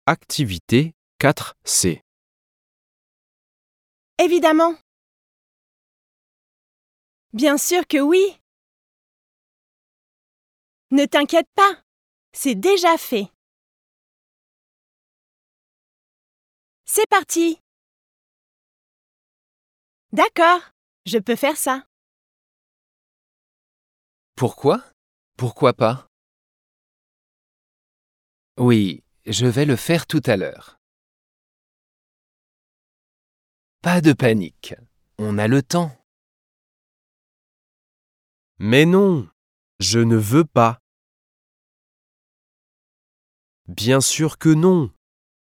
Activité 4C. Évidemment. Bien sûr que oui. Ne t'inquiète pas, c'est déjà fait. C'est parti. D'accord, je peux faire ça. Pourquoi? Pourquoi pas? Oui, je vais le faire tout à l'heure. Pas de panique, on a le temps. Mais non, je ne veux pas. Bien sûr que non.